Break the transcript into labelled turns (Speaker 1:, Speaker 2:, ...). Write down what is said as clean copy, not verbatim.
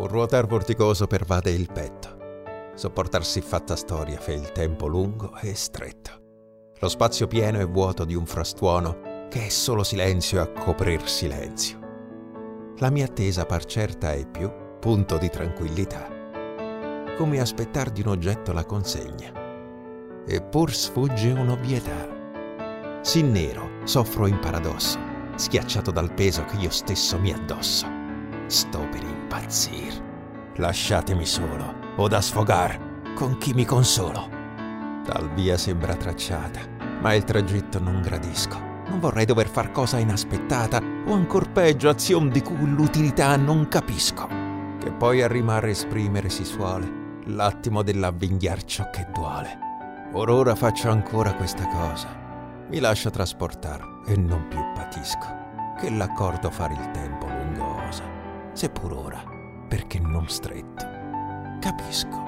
Speaker 1: Un ruotar vorticoso pervade il petto. Sopportar siffatta storia fa il tempo lungo e stretto. Lo spazio pieno e vuoto di un frastuono che è solo silenzio a coprir silenzio. La mia attesa par certa e più punto di tranquillità, come aspettar di un oggetto la consegna. Eppur sfugge un'ovvietà. Sin nero soffro in paradosso, schiacciato dal peso che io stesso mi addosso. Sto per impazzir. Lasciatemi solo, o da sfogar, con chi mi consolo. Tal via sembra tracciata, ma il tragitto non gradisco. Non vorrei dover far cosa inaspettata, o ancor peggio azion di cui l'utilità non capisco. Che poi a rimar esprimere si suole l'attimo dell'avvinghiar ciò che duole. Or ora faccio ancora questa cosa, mi lascio trasportar e non più patisco, che l'accordo far il tempo lungo osa, seppur ora, perché non stretto, capisco.